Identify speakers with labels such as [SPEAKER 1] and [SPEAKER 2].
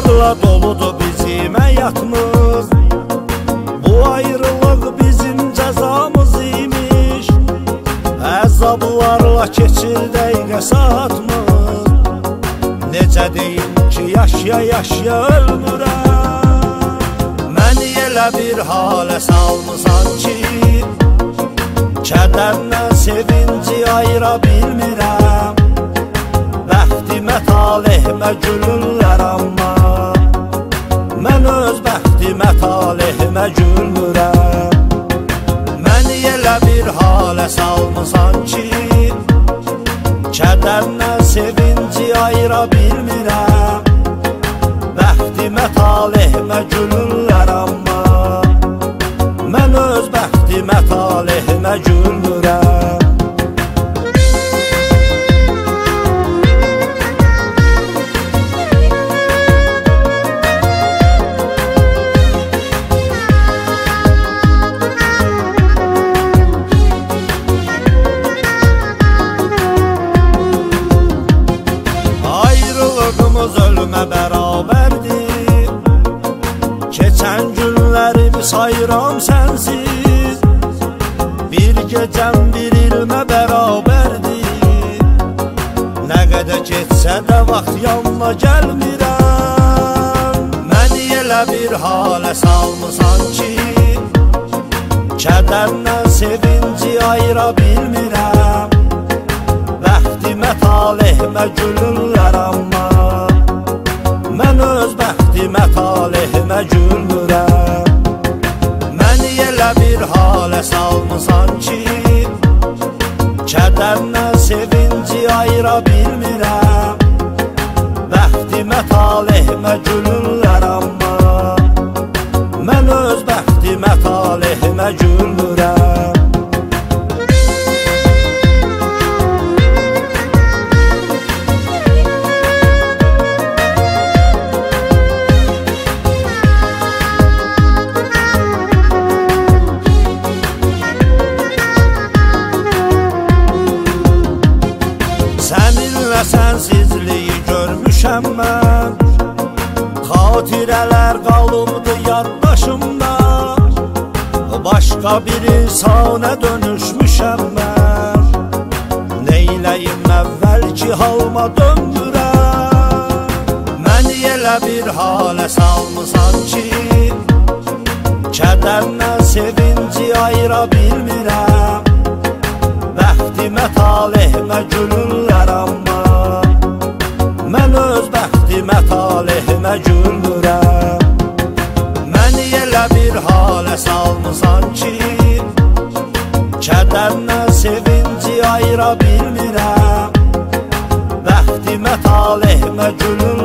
[SPEAKER 1] Əzablarla doludur bizim həyatımız. Bu ayrılıq bizim cəzamız imiş. Əzablarla keçir dəqiqə saatımız. Necə deyim ki, yaşaya ölmürəm. Məni elə bir halə salmısan ki, kədərlə sevinci ayıra bilmirəm. Bəxtimə, talihimə gülürlər amma mən öz bəxtimə, talihimə gülmürəm. Məni elə bir halə salmısan ki, kədərlə sevinci ayıra bilmirəm. Bəxtimə, talihimə gülürlər amma mən öz bəxtimə, talihimə gülmürəm. Ayrılığımız ölümə bərabərdir. Keçən günlərimi sayıram sənsiz. Bir gecəm bir ilmə bərabərdir. Nə qədər keçsə də vaxt yanına gəlmirəm. Məni elə bir halə salmısan ki, kədərlə sevinci ayıra bilmirəm. Bəxtimə, talihimə gülürlər amma mən öz bəxtimə, talihimə gülmürəm. Məni elə bir halə salmısan ki, kədərlə sevinci ayıra bilmirəm. Bəxtimə, talihimə gülürlər amma mən öz bəxtimə, talihimə gülmürəm. Səninlə sənsizliyi görmüşəm mən. Xatirələr qalıbdı yaddaşımda. Başqa bir insana dönüşmüşəm mən. Neyləyim əvvəlki halma döndürəm. Məni elə bir halə salmısan ki, kədərlə sevinci ayıra bilmirəm. Bəxtimə, talihimə gülürlər amma mən öz bəxtimə, talihimə gülmürəm. Məni elə bir halə salmısan ki, kədərlə sevinci ayıra bilmirəm. Bəxtimə, talihimə gülürlər